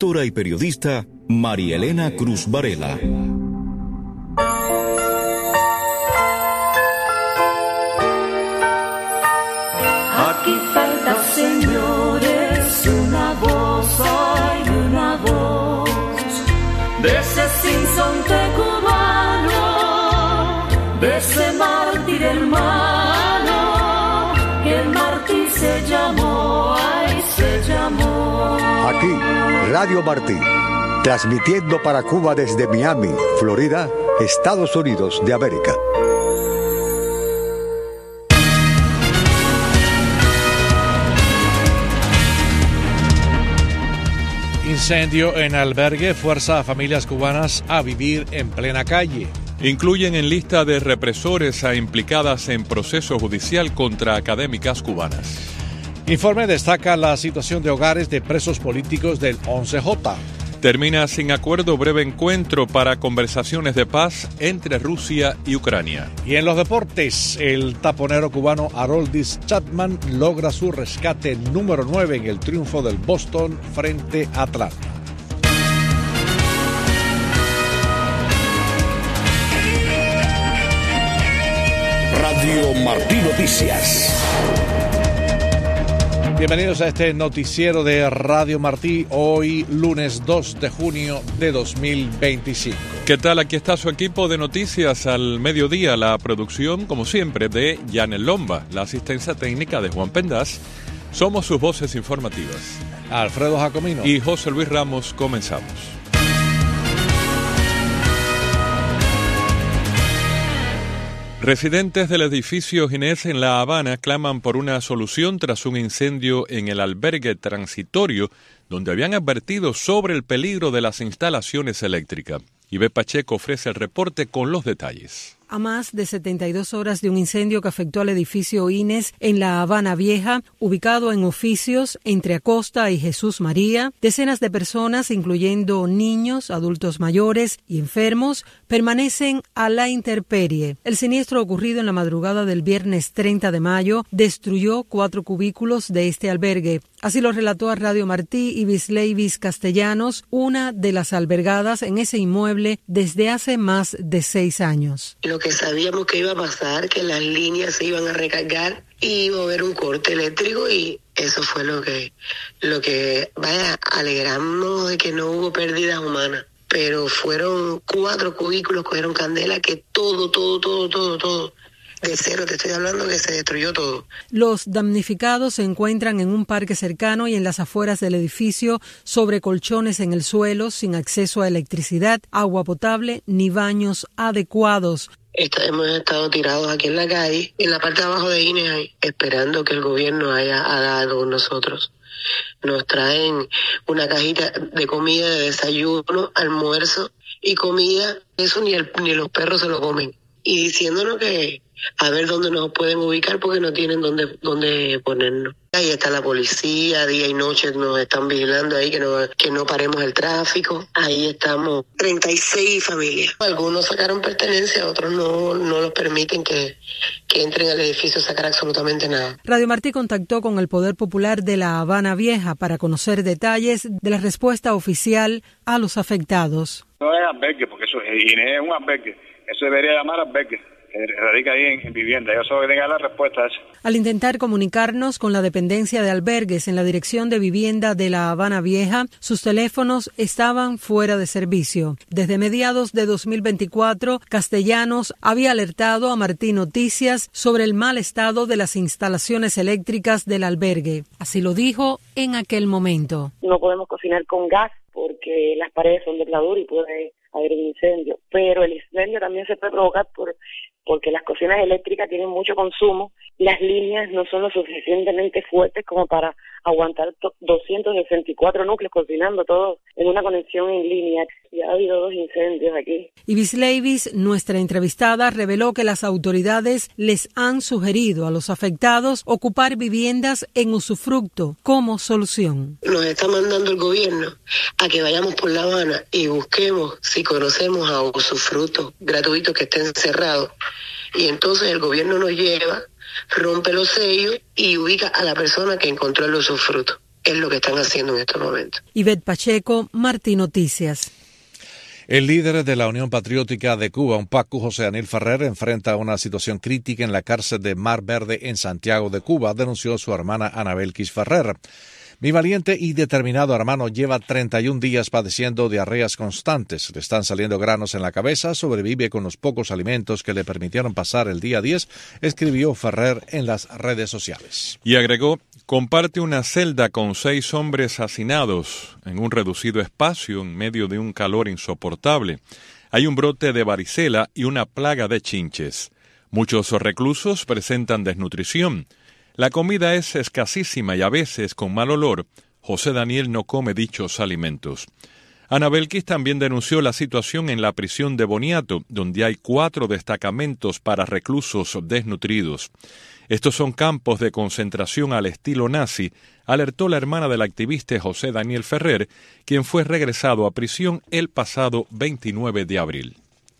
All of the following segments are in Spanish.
Escritora y periodista María Elena Cruz Varela. Aquí falta, señores, una voz, hay una voz de ese sinsonte cubano, de ese mártir hermano, que el mártir se llamó, ay, se llamó. Aquí, Radio Martí, transmitiendo para Cuba desde Miami, Florida, Estados Unidos de América. Incendio en albergue fuerza a familias cubanas a vivir en plena calle. Incluyen en lista de represores a implicadas en proceso judicial contra académicas cubanas. Informe destaca la situación de hogares de presos políticos del 11J. Termina sin acuerdo breve encuentro para conversaciones de paz entre Rusia y Ucrania. Y en los deportes, el taponero cubano Aroldis Chapman logra su rescate número 9 en el triunfo del Boston frente a Atlanta. Radio Martí Noticias. Bienvenidos a este noticiero de Radio Martí, hoy lunes 2 de junio de 2025. ¿Qué tal? Aquí está su equipo de noticias al mediodía. La producción, como siempre, de Yanel Lomba, la asistencia técnica de Juan Pendaz. Somos sus voces informativas. Alfredo Jacomino y José Luis Ramos. Comenzamos. Residentes del edificio Ginés en La Habana claman por una solución tras un incendio en el albergue transitorio donde habían advertido sobre el peligro de las instalaciones eléctricas. Ibe Pacheco ofrece el reporte con los detalles. A más de 72 horas de un incendio que afectó al edificio Ines en La Habana Vieja, ubicado en Oficios, entre Acosta y Jesús María, decenas de personas, incluyendo niños, adultos mayores y enfermos, permanecen a la intemperie. El siniestro ocurrido en la madrugada del viernes 30 de mayo destruyó 4 cubículos de este albergue. Así lo relató a Radio Martí Ibis Castellanos, una de las albergadas en ese inmueble desde hace más de 6 años. Lo que sabíamos que iba a pasar, que las líneas se iban a recargar y iba a haber un corte eléctrico, y eso fue lo que vaya, alegrarnos de que no hubo pérdidas humanas. Pero fueron 4 cubículos, cogieron candela, que todo, de cero te estoy hablando, que se destruyó todo. Los damnificados se encuentran en un parque cercano y en las afueras del edificio, sobre colchones en el suelo, sin acceso a electricidad, agua potable ni baños adecuados. Hemos estado tirados aquí en la calle, en la parte de abajo de Ines, esperando que el gobierno haga algo con nosotros. Nos traen una cajita de comida, de desayuno, almuerzo y comida. Eso ni los perros se lo comen. Y diciéndonos que a ver dónde nos pueden ubicar porque no tienen dónde ponernos. Ahí está la policía, día y noche nos están vigilando ahí, que no paremos el tráfico. Ahí estamos 36 familias. Algunos sacaron pertenencia, otros no los permiten que entren al edificio a sacar absolutamente nada. Radio Martí contactó con el Poder Popular de La Habana Vieja para conocer detalles de la respuesta oficial a los afectados. No es albergue, porque eso es un albergue. Eso debería llamar albergue. Radica ahí en vivienda. Yo solo que tenga la respuesta a eso. Al intentar comunicarnos con la dependencia de albergues en la Dirección de Vivienda de La Habana Vieja, sus teléfonos estaban fuera de servicio. Desde mediados de 2024, Castellanos había alertado a Martí Noticias sobre el mal estado de las instalaciones eléctricas del albergue. Así lo dijo en aquel momento. No podemos cocinar con gas porque las paredes son de pladur y puede haber un incendio. Pero el incendio también se puede provocar porque las cocinas eléctricas tienen mucho consumo, las líneas no son lo suficientemente fuertes como para aguantar 264 núcleos cocinando todos en una conexión en línea. Ya ha habido 2 incendios aquí. Ibis Leivis, nuestra entrevistada, reveló que las autoridades les han sugerido a los afectados ocupar viviendas en usufructo como solución. Nos está mandando el gobierno a que vayamos por La Habana y busquemos si conocemos a usufructos gratuitos que estén cerrados. Y entonces el gobierno nos lleva, rompe los sellos y ubica a la persona que encontró el usufructo. es lo que están haciendo en estos momentos. Ivette Pacheco, Martí Noticias. El líder de la Unión Patriótica de Cuba, UNPACU, José Daniel Ferrer, enfrenta una situación crítica en la cárcel de Mar Verde en Santiago de Cuba, denunció su hermana Ana Belkis Ferrer. Mi valiente y determinado hermano lleva 31 días padeciendo diarreas constantes. Le están saliendo granos en la cabeza, sobrevive con los pocos alimentos que le permitieron pasar el día 10, escribió Ferrer en las redes sociales. Y agregó, comparte una celda con 6 hombres hacinados en un reducido espacio en medio de un calor insoportable. Hay un brote de varicela y una plaga de chinches. Muchos reclusos presentan desnutrición. La comida es escasísima y a veces con mal olor. José Daniel no come dichos alimentos. Ana Belkis también denunció la situación en la prisión de Boniato, donde hay 4 destacamentos para reclusos desnutridos. Estos son campos de concentración al estilo nazi, alertó la hermana del activista José Daniel Ferrer, quien fue regresado a prisión el pasado 29 de abril.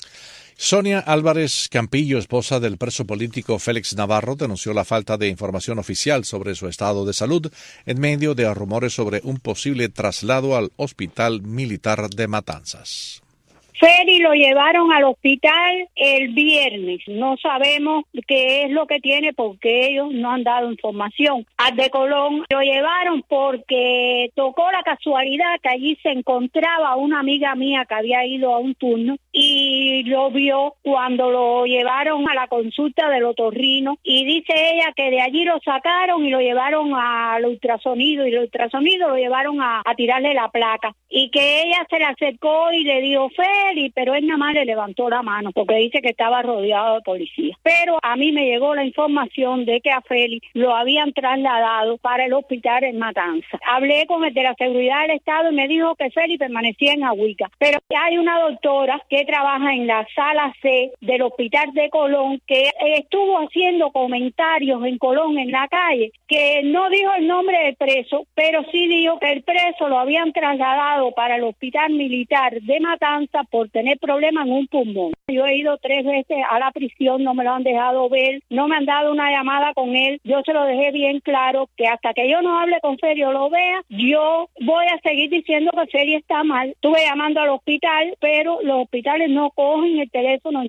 Sonia Álvarez Campillo, esposa del preso político Félix Navarro, denunció la falta de información oficial sobre su estado de salud en medio de rumores sobre un posible traslado al Hospital Militar de Matanzas. Feli lo llevaron al hospital el viernes. No sabemos qué es lo que tiene porque ellos no han dado información. Al de Colón lo llevaron porque tocó la casualidad que allí se encontraba una amiga mía que había ido a un turno y lo vio cuando lo llevaron a la consulta del otorrino y dice ella que de allí lo sacaron y lo llevaron al ultrasonido y el ultrasonido lo llevaron a tirarle la placa y que ella se le acercó y le dijo Feli, pero él nada más le levantó la mano porque dice que estaba rodeado de policía. Pero a mí me llegó la información de que a Feli lo habían trasladado para el hospital en Matanza. Hablé con el de la seguridad del Estado y me dijo que Feli permanecía en Agüica, pero hay una doctora que trabaja en la sala C del hospital de Colón que estuvo haciendo comentarios en Colón en la calle, que no dijo el nombre del preso, pero sí dijo que el preso lo habían trasladado para el hospital militar de Matanza por tener problemas en un pulmón. Yo he ido 3 veces a la prisión, no me lo han dejado ver, no me han dado una llamada con él. Yo se lo dejé bien claro que hasta que yo no hable con Feli o lo vea, yo voy a seguir diciendo que Feli está mal. Estuve llamando al hospital, pero los hospitales no cogen el teléfono.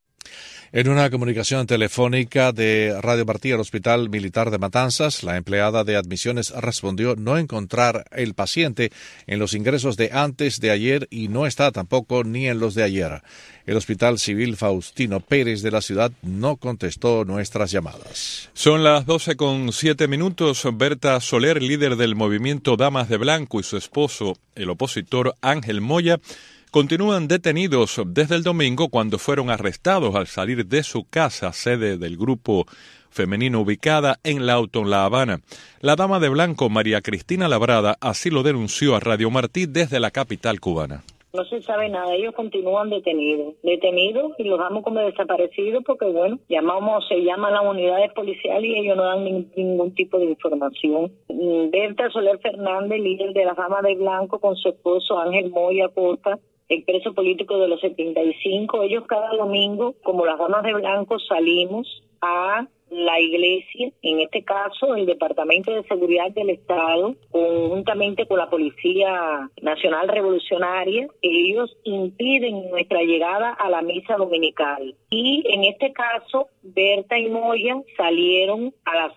En una comunicación telefónica de Radio Martí al Hospital Militar de Matanzas, la empleada de admisiones respondió no encontrar el paciente en los ingresos de antes de ayer y no está tampoco ni en los de ayer. El Hospital Civil Faustino Pérez de la ciudad no contestó nuestras llamadas. Son las 12:07. Berta Soler, líder del movimiento Damas de Blanco, y su esposo, el opositor Ángel Moya, continúan detenidos desde el domingo cuando fueron arrestados al salir de su casa, sede del grupo femenino ubicada en La Habana. La dama de blanco, María Cristina Labrada, así lo denunció a Radio Martí desde la capital cubana. No se sabe nada, ellos continúan detenidos y los damos como desaparecidos porque, bueno, se llaman las unidades policiales y ellos no dan ningún tipo de información. Berta Soler Fernández, líder de las Damas de Blanco, con su esposo Ángel Moya Costa, el preso político de los 75, ellos cada domingo, como las Damas de Blanco, salimos a la iglesia, en este caso el Departamento de Seguridad del Estado, conjuntamente con la Policía Nacional Revolucionaria, ellos impiden nuestra llegada a la misa dominical. Y en este caso, Berta y Moya salieron a las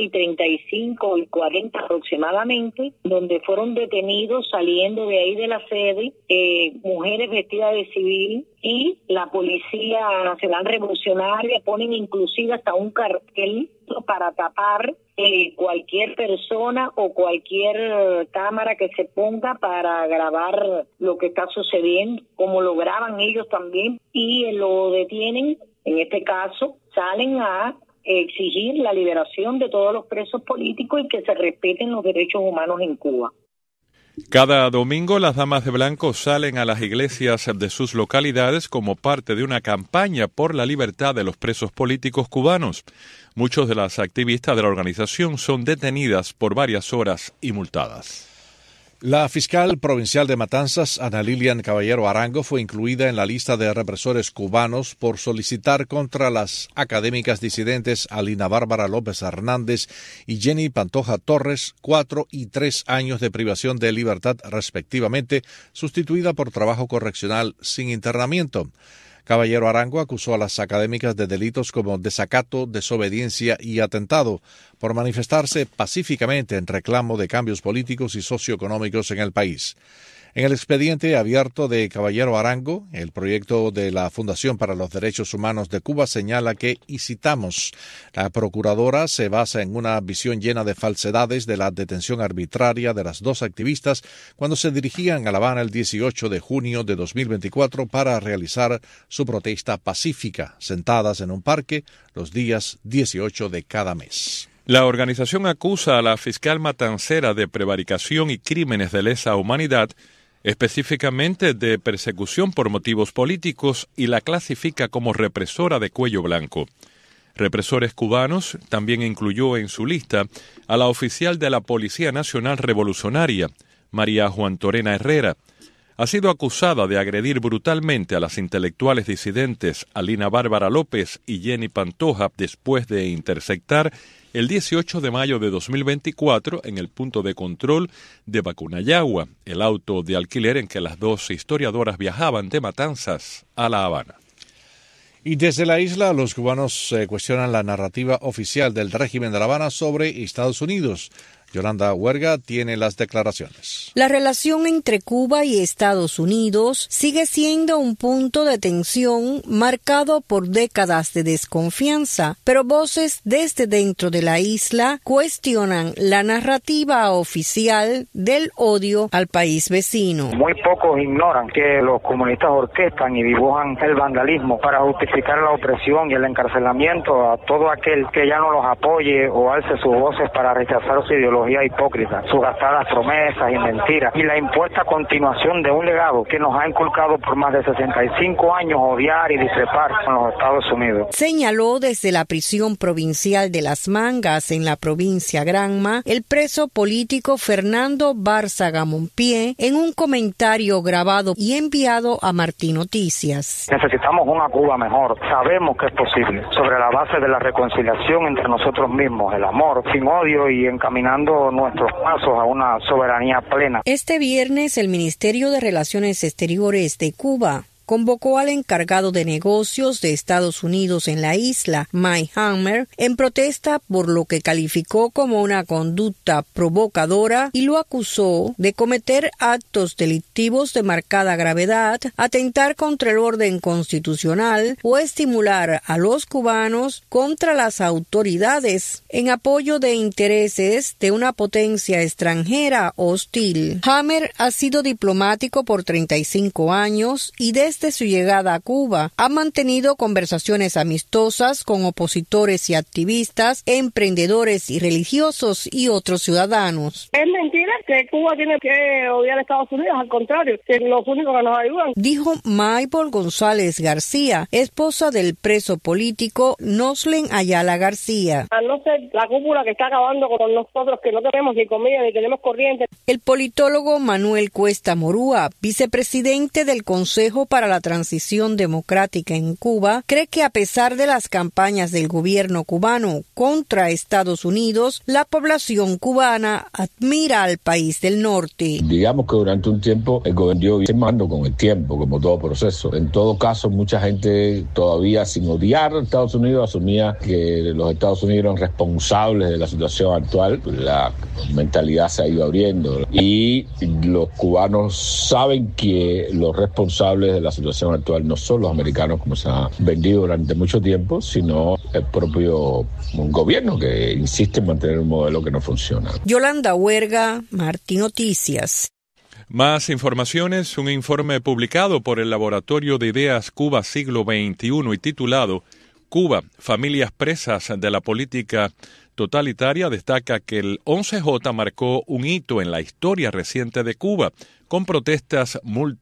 12:35 y 40 aproximadamente, donde fueron detenidos saliendo de ahí de la sede, mujeres vestidas de civil, y la Policía Nacional Revolucionaria ponen inclusive hasta un cartel para tapar cualquier persona o cualquier cámara que se ponga para grabar lo que está sucediendo, como lo graban ellos también, y lo detienen. En este caso, salen a exigir la liberación de todos los presos políticos y que se respeten los derechos humanos en Cuba. Cada domingo las Damas de Blanco salen a las iglesias de sus localidades como parte de una campaña por la libertad de los presos políticos cubanos. Muchos de las activistas de la organización son detenidas por varias horas y multadas. La fiscal provincial de Matanzas, Ana Lilian Caballero Arango, fue incluida en la lista de represores cubanos por solicitar contra las académicas disidentes Alina Bárbara López Hernández y Jenny Pantoja Torres 4 y 3 años de privación de libertad respectivamente, sustituida por trabajo correccional sin internamiento. Caballero Arango acusó a las académicas de delitos como desacato, desobediencia y atentado por manifestarse pacíficamente en reclamo de cambios políticos y socioeconómicos en el país. En el expediente abierto de Caballero Arango, el proyecto de la Fundación para los Derechos Humanos de Cuba señala que, y citamos, la procuradora se basa en una visión llena de falsedades de la detención arbitraria de las dos activistas cuando se dirigían a La Habana el 18 de junio de 2024 para realizar su protesta pacífica, sentadas en un parque los días 18 de cada mes. La organización acusa a la fiscal matancera de prevaricación y crímenes de lesa humanidad, específicamente de persecución por motivos políticos, y la clasifica como represora de cuello blanco. Represores cubanos también incluyó en su lista a la oficial de la Policía Nacional Revolucionaria, María Juan Torena Herrera. Ha sido acusada de agredir brutalmente a las intelectuales disidentes Alina Bárbara López y Jenny Pantoja después de interceptar el 18 de mayo de 2024 en el punto de control de Bacunayagua, el auto de alquiler en que las dos historiadoras viajaban de Matanzas a La Habana. Y desde la isla, los cubanos cuestionan la narrativa oficial del régimen de La Habana sobre Estados Unidos. Yolanda Huerga tiene las declaraciones. La relación entre Cuba y Estados Unidos sigue siendo un punto de tensión marcado por décadas de desconfianza, pero voces desde dentro de la isla cuestionan la narrativa oficial del odio al país vecino. Muy pocos ignoran que los comunistas orquestan y dibujan el vandalismo para justificar la opresión y el encarcelamiento a todo aquel que ya no los apoye o alce sus voces para rechazar su ideología hipócrita, sus gastadas promesas y mentiras, y la impuesta continuación de un legado que nos ha inculcado por más de 65 años odiar y discrepar con los Estados Unidos. Señaló desde la prisión provincial de Las Mangas en la provincia Granma el preso político Fernando Bárzaga Monpié en un comentario grabado y enviado a Martín Noticias. Necesitamos una Cuba mejor. Sabemos que es posible, sobre la base de la reconciliación entre nosotros mismos, el amor, sin odio y encaminando nuestros pasos a una soberanía plena. Este viernes el Ministerio de Relaciones Exteriores de Cuba convocó al encargado de negocios de Estados Unidos en la isla, Mike Hammer, en protesta por lo que calificó como una conducta provocadora y lo acusó de cometer actos delictivos de marcada gravedad, atentar contra el orden constitucional o estimular a los cubanos contra las autoridades en apoyo de intereses de una potencia extranjera hostil. Hammer ha sido diplomático por 35 años y desde su llegada a Cuba ha mantenido conversaciones amistosas con opositores y activistas, emprendedores y religiosos y otros ciudadanos. Es mentira que Cuba tiene que odiar a Estados Unidos, al contrario, que los únicos que nos ayudan. Dijo Maybol González García, esposa del preso político Noslen Ayala García. A no ser la cúpula que está acabando con nosotros, que no tenemos ni comida ni tenemos corriente. El politólogo Manuel Cuesta Morúa, vicepresidente del Consejo para la Transición Democrática en Cuba, cree que a pesar de las campañas del gobierno cubano contra Estados Unidos, la población cubana admira al país del norte. Digamos que durante un tiempo el gobierno dio mando con el tiempo, como todo proceso. En todo caso, mucha gente todavía sin odiar a Estados Unidos asumía que los Estados Unidos eran responsables de la situación actual. La mentalidad se ha ido abriendo y los cubanos saben que los responsables de la situación actual no son los americanos, como se ha vendido durante mucho tiempo, sino el propio gobierno que insiste en mantener un modelo que no funciona. Yolanda Huerga, Martín Noticias. Más informaciones, un informe publicado por el Laboratorio de Ideas Cuba Siglo XXI y titulado Cuba, familias presas de la política totalitaria, destaca que el 11J marcó un hito en la historia reciente de Cuba, con protestas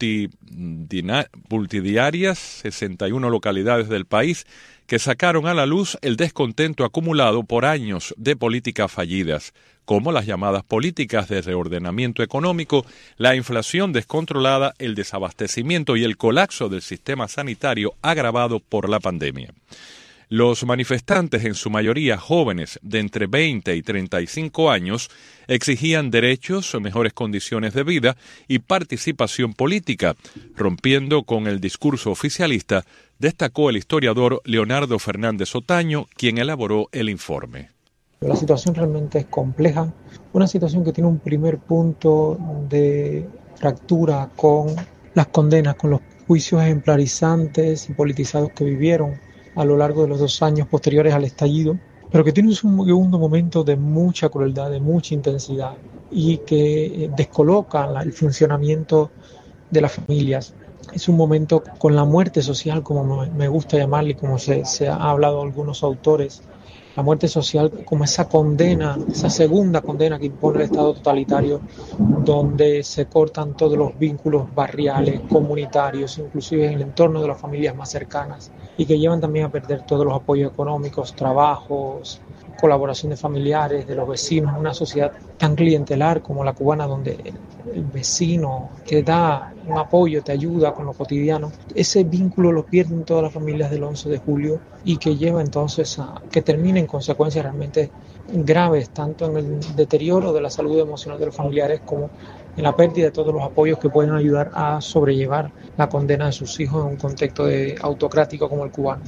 multidiarias, 61 localidades del país que sacaron a la luz el descontento acumulado por años de políticas fallidas, como las llamadas políticas de reordenamiento económico, la inflación descontrolada, el desabastecimiento y el colapso del sistema sanitario agravado por la pandemia. Los manifestantes, en su mayoría jóvenes de entre 20 y 35 años, exigían derechos, mejores condiciones de vida y participación política, rompiendo con el discurso oficialista, destacó el historiador Leonardo Fernández Otaño, quien elaboró el informe. La situación realmente es compleja, una situación que tiene un primer punto de fractura con las condenas, con los juicios ejemplarizantes y politizados que vivieron a lo largo de los 2 años posteriores al estallido, pero que tiene un segundo momento de mucha crueldad, de mucha intensidad y que descoloca el funcionamiento de las familias. Es un momento con la muerte social, como me gusta llamarle, como se ha hablado algunos autores, la muerte social como esa condena, esa segunda condena que impone el Estado totalitario, donde se cortan todos los vínculos barriales, comunitarios, inclusive en el entorno de las familias más cercanas, y que llevan también a perder todos los apoyos económicos, trabajos, colaboración de familiares, de los vecinos, una sociedad tan clientelar como la cubana, donde el vecino te da un apoyo, te ayuda con lo cotidiano. Ese vínculo lo pierden todas las familias del 11 de julio y que lleva entonces a que terminen consecuencias realmente graves, tanto en el deterioro de la salud emocional de los familiares como en la pérdida de todos los apoyos que pueden ayudar a sobrellevar la condena de sus hijos en un contexto autocrático como el cubano.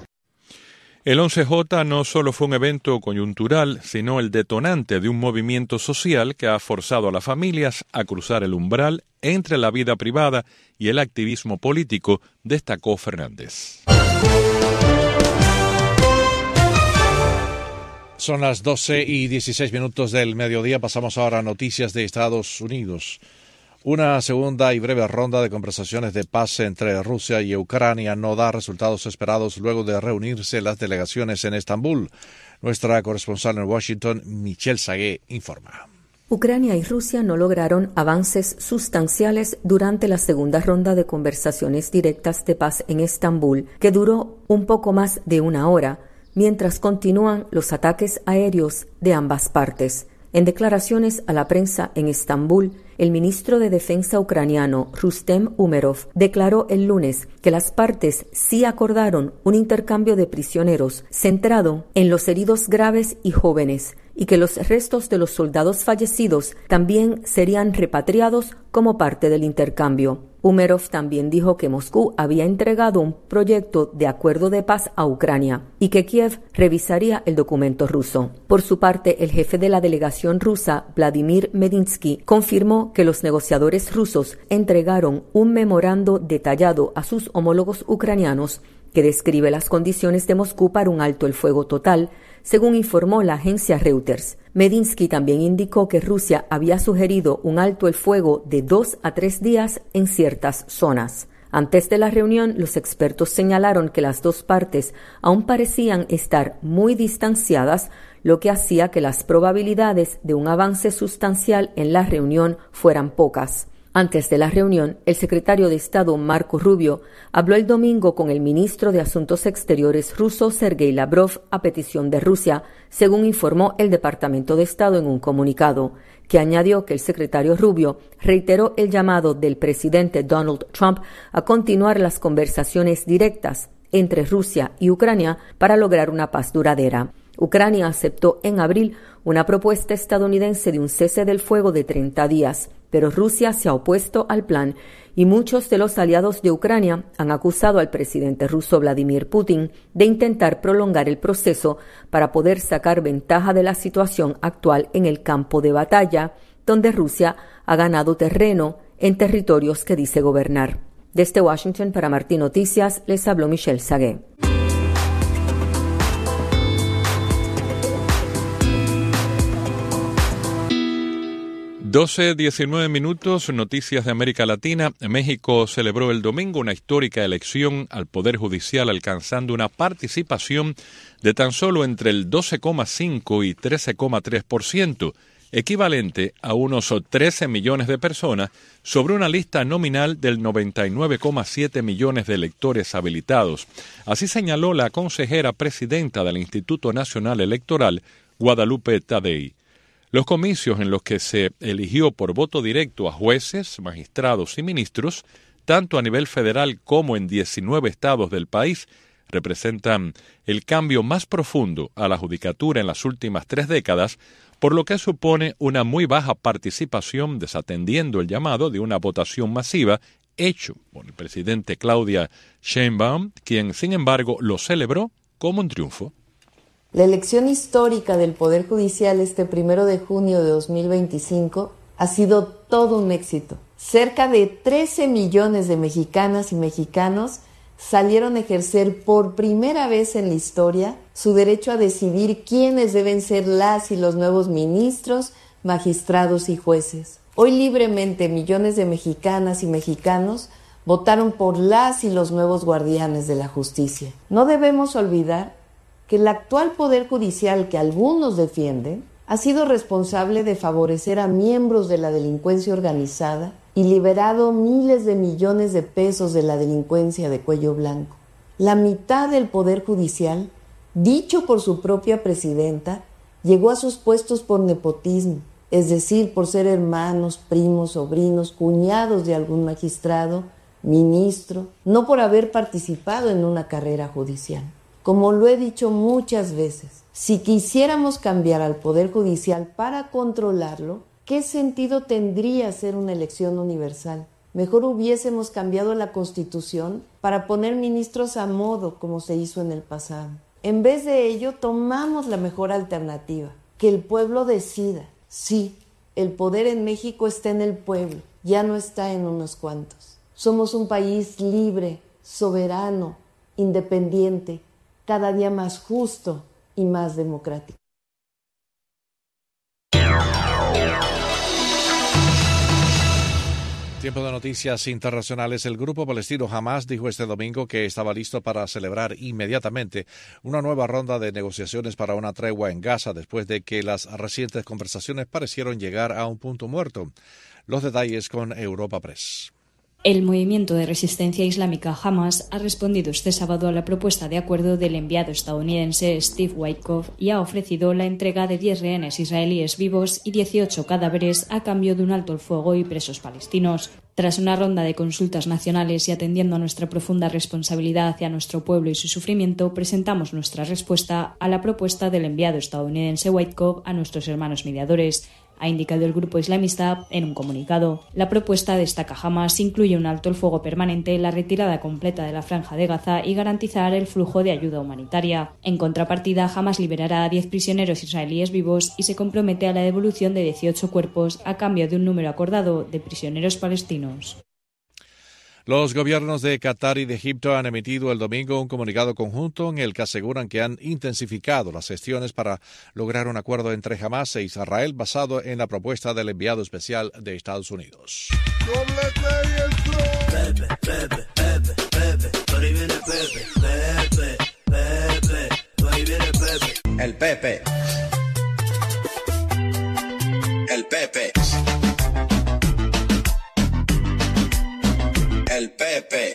El 11J no solo fue un evento coyuntural, sino el detonante de un movimiento social que ha forzado a las familias a cruzar el umbral entre la vida privada y el activismo político, destacó Fernández. Son las 12:16 del mediodía. Pasamos ahora a noticias de Estados Unidos. Una segunda y breve ronda de conversaciones de paz entre Rusia y Ucrania no da resultados esperados luego de reunirse las delegaciones en Estambul. Nuestra corresponsal en Washington, Michelle Sagué, informa. Ucrania y Rusia no lograron avances sustanciales durante la segunda ronda de conversaciones directas de paz en Estambul, que duró un poco más de 1 hora, mientras continúan los ataques aéreos de ambas partes. En declaraciones a la prensa en Estambul, el ministro de Defensa ucraniano Rustem Umerov declaró el lunes que las partes sí acordaron un intercambio de prisioneros centrado en los heridos graves y jóvenes, y que los restos de los soldados fallecidos también serían repatriados como parte del intercambio. Umerov también dijo que Moscú había entregado un proyecto de acuerdo de paz a Ucrania y que Kiev revisaría el documento ruso. Por su parte, el jefe de la delegación rusa, Vladimir Medinsky, confirmó que los negociadores rusos entregaron un memorando detallado a sus homólogos ucranianos que describe las condiciones de Moscú para un alto el fuego total, según informó la agencia Reuters. Medinsky también indicó que Rusia había sugerido un alto el fuego de 2 a 3 días en ciertas zonas. Antes de la reunión, los expertos señalaron que las dos partes aún parecían estar muy distanciadas, lo que hacía que las probabilidades de un avance sustancial en la reunión fueran pocas. Antes de la reunión, el secretario de Estado Marco Rubio habló el domingo con el ministro de Asuntos Exteriores ruso Sergei Lavrov a petición de Rusia, según informó el Departamento de Estado en un comunicado, que añadió que el secretario Rubio reiteró el llamado del presidente Donald Trump a continuar las conversaciones directas entre Rusia y Ucrania para lograr una paz duradera. Ucrania aceptó en abril una propuesta estadounidense de un cese del fuego de 30 días, pero Rusia se ha opuesto al plan y muchos de los aliados de Ucrania han acusado al presidente ruso Vladimir Putin de intentar prolongar el proceso para poder sacar ventaja de la situación actual en el campo de batalla, donde Rusia ha ganado terreno en territorios que dice gobernar. Desde Washington para Martín Noticias les habló Michelle Sagué. 12:19, noticias de América Latina. México celebró el domingo una histórica elección al Poder Judicial, alcanzando una participación de tan solo entre el 12,5 y 13,3%, equivalente a unos 13 millones de personas sobre una lista nominal del 99,7 millones de electores habilitados. Así señaló la consejera presidenta del Instituto Nacional Electoral, Guadalupe Tadei. Los comicios en los que se eligió por voto directo a jueces, magistrados y ministros, tanto a nivel federal como en 19 estados del país, representan el cambio más profundo a la judicatura en las últimas 3 décadas, por lo que supone una muy baja participación, desatendiendo el llamado de una votación masiva hecho por el presidente Claudia Sheinbaum, quien, sin embargo, lo celebró como un triunfo. La elección histórica del Poder Judicial este 1 de junio de 2025 ha sido todo un éxito. Cerca de 13 millones de mexicanas y mexicanos salieron a ejercer por primera vez en la historia su derecho a decidir quiénes deben ser las y los nuevos ministros, magistrados y jueces. Hoy libremente millones de mexicanas y mexicanos votaron por las y los nuevos guardianes de la justicia. No debemos olvidar que el actual Poder Judicial que algunos defienden ha sido responsable de favorecer a miembros de la delincuencia organizada y liberado miles de millones de pesos de la delincuencia de cuello blanco. La mitad del Poder Judicial, dicho por su propia presidenta, llegó a sus puestos por nepotismo, es decir, por ser hermanos, primos, sobrinos, cuñados de algún magistrado, ministro, no por haber participado en una carrera judicial. Como lo he dicho muchas veces, si quisiéramos cambiar al Poder Judicial para controlarlo, ¿qué sentido tendría hacer una elección universal? Mejor hubiésemos cambiado la Constitución para poner ministros a modo, como se hizo en el pasado. En vez de ello, tomamos la mejor alternativa, que el pueblo decida. Sí, el poder en México está en el pueblo, ya no está en unos cuantos. Somos un país libre, soberano, independiente, cada día más justo y más democrático. Tiempo de noticias internacionales. El grupo palestino Hamas dijo este domingo que estaba listo para celebrar inmediatamente una nueva ronda de negociaciones para una tregua en Gaza después de que las recientes conversaciones parecieron llegar a un punto muerto. Los detalles con Europa Press. El movimiento de resistencia islámica Hamas ha respondido este sábado a la propuesta de acuerdo del enviado estadounidense Steve Witkoff y ha ofrecido la entrega de 10 rehenes israelíes vivos y 18 cadáveres a cambio de un alto el fuego y presos palestinos. Tras una ronda de consultas nacionales y atendiendo a nuestra profunda responsabilidad hacia nuestro pueblo y su sufrimiento, presentamos nuestra respuesta a la propuesta del enviado estadounidense Witkoff a nuestros hermanos mediadores, ha indicado el grupo islamista en un comunicado. La propuesta, destaca Hamas, incluye un alto el fuego permanente, la retirada completa de la franja de Gaza y garantizar el flujo de ayuda humanitaria. En contrapartida, Hamas liberará a 10 prisioneros israelíes vivos y se compromete a la devolución de 18 cuerpos a cambio de un número acordado de prisioneros palestinos. Los gobiernos de Qatar y de Egipto han emitido el domingo un comunicado conjunto en el que aseguran que han intensificado las gestiones para lograr un acuerdo entre Hamas e Israel basado en la propuesta del enviado especial de Estados Unidos. El Pepe. El Pepe. El Pepe.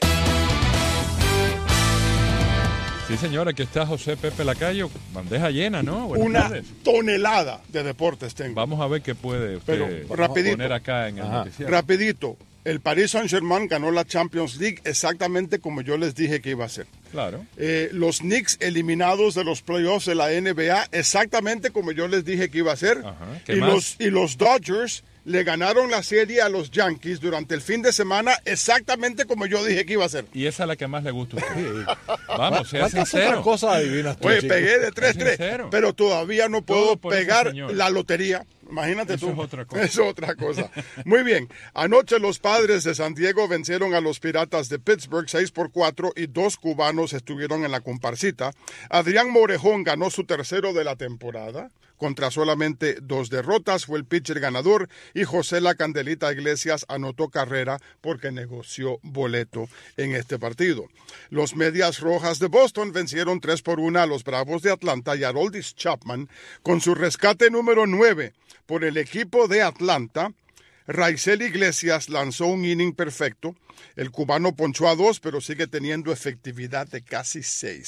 Sí, señora, aquí está José Pepe Lacayo, bandeja llena, ¿no? Buenas tardes. Tonelada de deportes tengo. Vamos a ver qué puede usted poner acá en el noticiario. Rapidito, el Paris Saint-Germain ganó la Champions League exactamente como yo les dije que iba a ser. Claro. Los Knicks eliminados de los playoffs de la NBA exactamente como yo les dije que iba a ser. Ajá. ¿Qué más? Y los Dodgers le ganaron la serie a los Yankees durante el fin de semana exactamente como yo dije que iba a ser. Y esa es la que más le gusta a usted. Vamos, sea sincero. ¿Cuántas cosas adivinas tú, chico? Pegué de 3-3, pero todavía no puedo pegar la lotería. Imagínate tú. Eso es otra cosa. Eso es otra cosa. Muy bien. Anoche los Padres de San Diego vencieron a los Piratas de Pittsburgh 6-4 y 2 cubanos estuvieron en la comparsita. Adrián Morejón ganó su tercero de la temporada. Contra solamente 2 derrotas fue el pitcher ganador y José La Candelita Iglesias anotó carrera porque negoció boleto en este partido. Los Medias Rojas de Boston vencieron 3-1 a los Bravos de Atlanta y Aroldis Chapman con su rescate número 9 por el equipo de Atlanta, Raizel Iglesias lanzó un inning perfecto. El cubano ponchó a 2, pero sigue teniendo efectividad de casi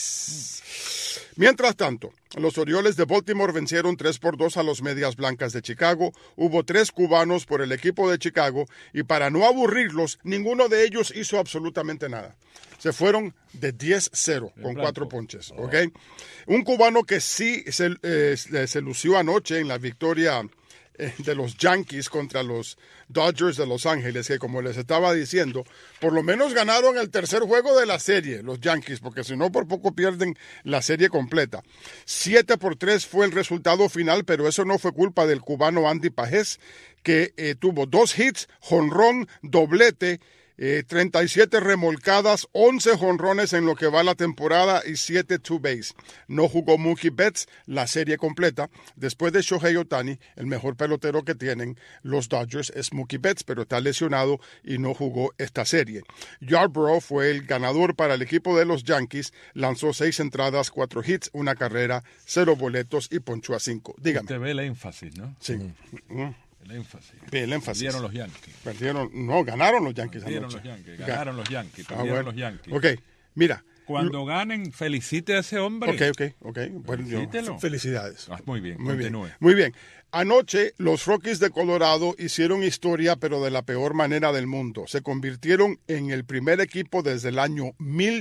6. Mientras tanto, los Orioles de Baltimore vencieron 3-2 a los Medias Blancas de Chicago. Hubo 3 cubanos por el equipo de Chicago y para no aburrirlos, ninguno de ellos hizo absolutamente nada. Se fueron de 10-0 con 4 ponches. ¿Okay? Un cubano que sí se lució anoche en la victoria de los Yankees contra los Dodgers de Los Ángeles, que como les estaba diciendo, por lo menos ganaron el tercer juego de la serie, los Yankees, porque si no por poco pierden la serie completa. 7-3 fue el resultado final, pero eso no fue culpa del cubano Andy Pajés, que tuvo 2 hits, jonrón, doblete, 37 remolcadas, 11 jonrones en lo que va la temporada y 7 two-base. No jugó Mookie Betts la serie completa. Después de Shohei Ohtani, el mejor pelotero que tienen los Dodgers es Mookie Betts, pero está lesionado y no jugó esta serie. Yarbrough fue el ganador para el equipo de los Yankees. Lanzó 6 entradas, 4 hits, 1 carrera, 0 boletos y ponchó a 5. Dígame. Usted ve el énfasis, ¿no? Sí. El énfasis. El énfasis. Perdieron los Yankees. Ganaron los Yankees anoche. Ganaron los Yankees. Perdieron los Yankees. Ok, mira. Cuando ganen, felicite a ese hombre. Ok. Bueno, felicidades. Muy bien, continúe. Muy bien. Anoche, los Rockies de Colorado hicieron historia, pero de la peor manera del mundo. Se convirtieron en el primer equipo desde el año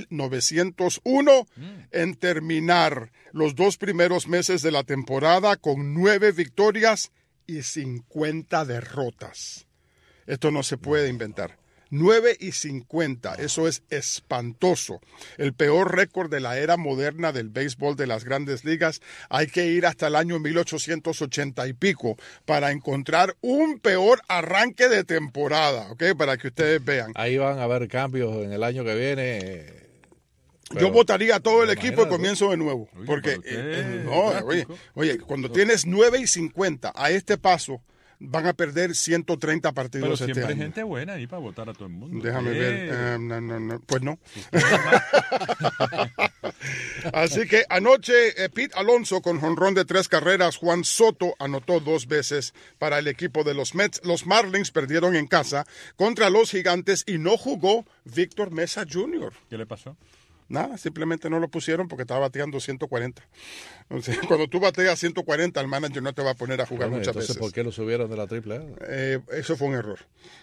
1901 en terminar los 2 primeros meses de la temporada con 9 victorias y 50 derrotas. Esto no se puede inventar. 9-50, eso es espantoso. El peor récord de la era moderna del béisbol de las Grandes Ligas. Hay que ir hasta el año 1880 y pico para encontrar un peor arranque de temporada, ¿ok? Para que ustedes vean. Ahí van a haber cambios en el año que viene. Yo votaría a todo el equipo y comienzo de nuevo. Porque, oye, cuando tienes 9-50 a este paso, van a perder 130 partidos este año. Pero siempre hay gente buena ahí para votar a todo el mundo. Déjame ver. No. Pues no. Así que anoche Pete Alonso con jonrón de 3 carreras. Juan Soto anotó 2 veces para el equipo de los Mets. Los Marlins perdieron en casa contra los Gigantes y no jugó Víctor Mesa Jr. ¿Qué le pasó? Nada, simplemente no lo pusieron porque estaba bateando 140. O sea, cuando tú bateas 140, el manager no te va a poner a jugar muchas veces. ¿Por qué lo subieron de la AAA? Eso fue un error.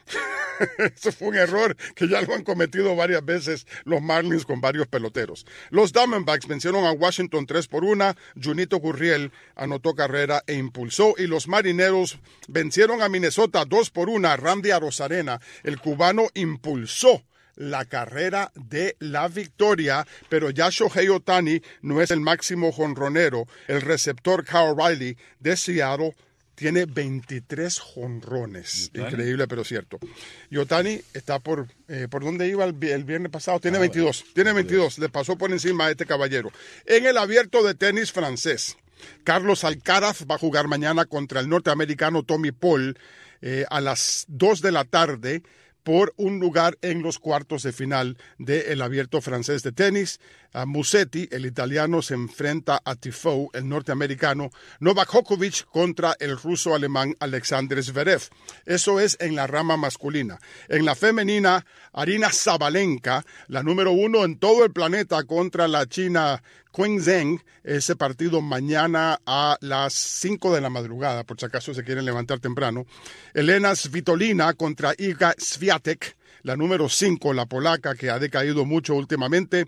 Eso fue un error que ya lo han cometido varias veces los Marlins con varios peloteros. Los Diamondbacks vencieron a Washington 3-1. Junito Gurriel anotó carrera e impulsó. Y los Marineros vencieron a Minnesota 2-1. Randy Arozarena, el cubano, impulsó la carrera de la victoria, pero ya Shohei Ohtani no es el máximo jonronero. El receptor Kyle Riley de Seattle tiene 23 jonrones. Increíble, pero cierto. Y Ohtani está ¿por dónde iba el viernes pasado? Tiene 22. Tiene 22. Le pasó por encima a este caballero. En el abierto de tenis francés, Carlos Alcaraz va a jugar mañana contra el norteamericano Tommy Paul a las 2 de la tarde. Por un lugar en los cuartos de final del abierto francés de tenis. Musetti, el italiano, se enfrenta a Tiafoe, el norteamericano. Novak Djokovic contra el ruso-alemán Alexander Zverev. Eso es en la rama masculina. En la femenina, Aryna Sabalenka, la número 1 en todo el planeta, contra la china Qin Zheng. Ese partido mañana a las 5 de la madrugada, por si acaso se quieren levantar temprano. Elena Svitolina contra Iga Swiatek, la número 5, la polaca, que ha decaído mucho últimamente.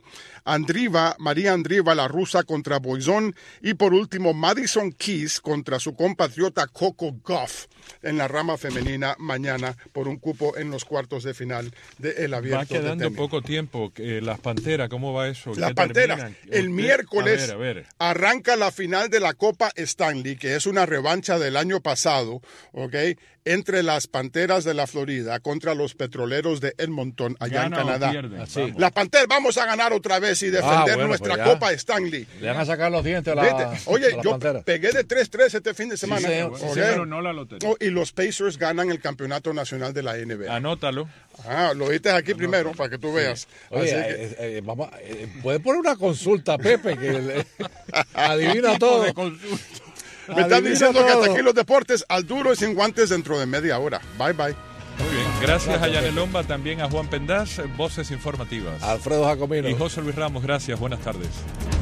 María Andriva, la rusa, contra Boizón. Y por último, Madison Keys contra su compatriota Coco Gauff en la rama femenina mañana por un cupo en los cuartos de final del abierto de tenis. Va quedando poco tiempo. Las Panteras, ¿cómo va eso? Las Panteras, el miércoles arranca la final de la Copa Stanley, que es una revancha del año pasado, ¿ok? Entre las Panteras de la Florida contra los Petroleros de Edmonton, allá en Canadá. Las Panteras, vamos a ganar otra vez y defender nuestra Copa Stanley. Le van a sacar los dientes a la Oye, yo Pantera. pegué de 3-3 este fin de semana. Sí, pero no la lotería. Y los Pacers ganan el campeonato nacional de la NBA. Anótalo. Lo oíste aquí primero para que tú veas. Oye, puede poner una consulta, Pepe, que adivina todo. Me están diciendo que hasta aquí los deportes al duro y sin guantes dentro de media hora. Bye, bye. Muy bien, gracias a Yanelomba, también a Juan Pendaz, Voces Informativas. Alfredo Jacomino. Y José Luis Ramos, gracias, buenas tardes.